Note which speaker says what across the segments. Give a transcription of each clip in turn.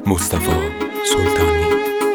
Speaker 1: مصطفی سلطانی.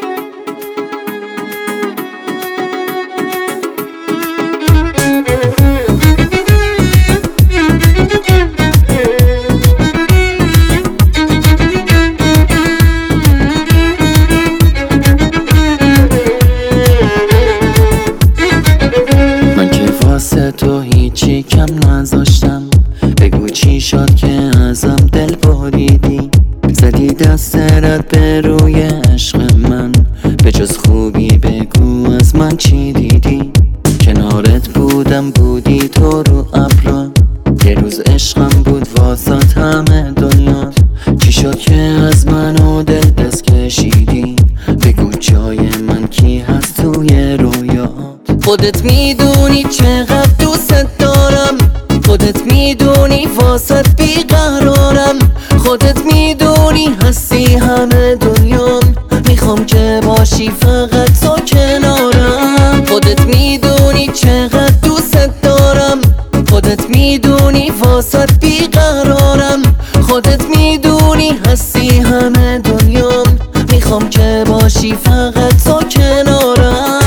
Speaker 2: من که واسه تو هیچی کم نذاشتم، بگو چی شد که ازم دل بریدی، زدی دستت به روی عشق من، به جز خوبی بگو از من چی دیدی. کنارت بودم بودی تو رو ابرا، یه روز عشقم بود واسات همه دنیا، چی شد که از من و دل دست کشیدی، بگو جای من کی هست توی رویات. خودت میدونی چقدر دوست دارم، خودت میدونی واسط بیقرارم، خودت میدونی هستی همه دنیام، میخوام که باشی فقط تو کنارم. خودت میدونی چقدر دوست دارم، خودت میدونی واسط بیقرارم، خودت میدونی هستی همه دنیام، میخوام که باشی فقط تو کنارم.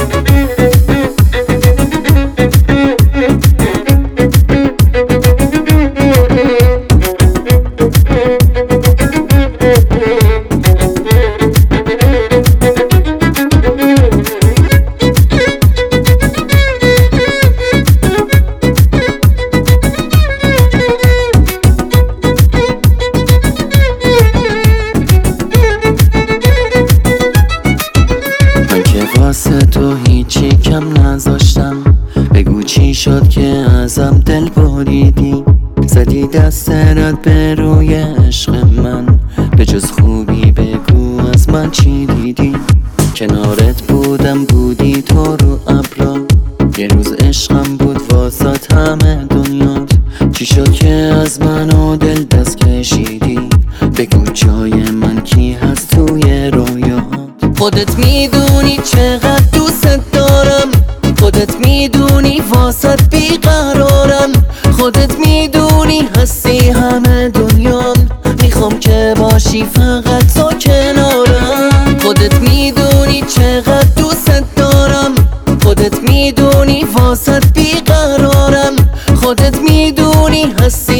Speaker 2: واسه تو هیچی کم نذاشتم، بگو چی شد که ازم دل بریدی، زدی دستت به روی عشق من، به جز خوبی بگو از من چی دیدی. کنارت بودم بودی تو رو ابرا، یه روز عشقم بود واسات همه دنیات، چی شد که از من و دل دست کشیدی، بگو جای من کی هست توی رویات. خودت میدونی چقدر دوست دارم، خودت میدونی واسط بیقرارم، خودت میدونی هستی همه دنیام، میخوام که باشی فقط تو کنارم. خودت میدونی چقدر دوست دارم، خودت میدونی واسط بیقرارم، خودت میدونی هستی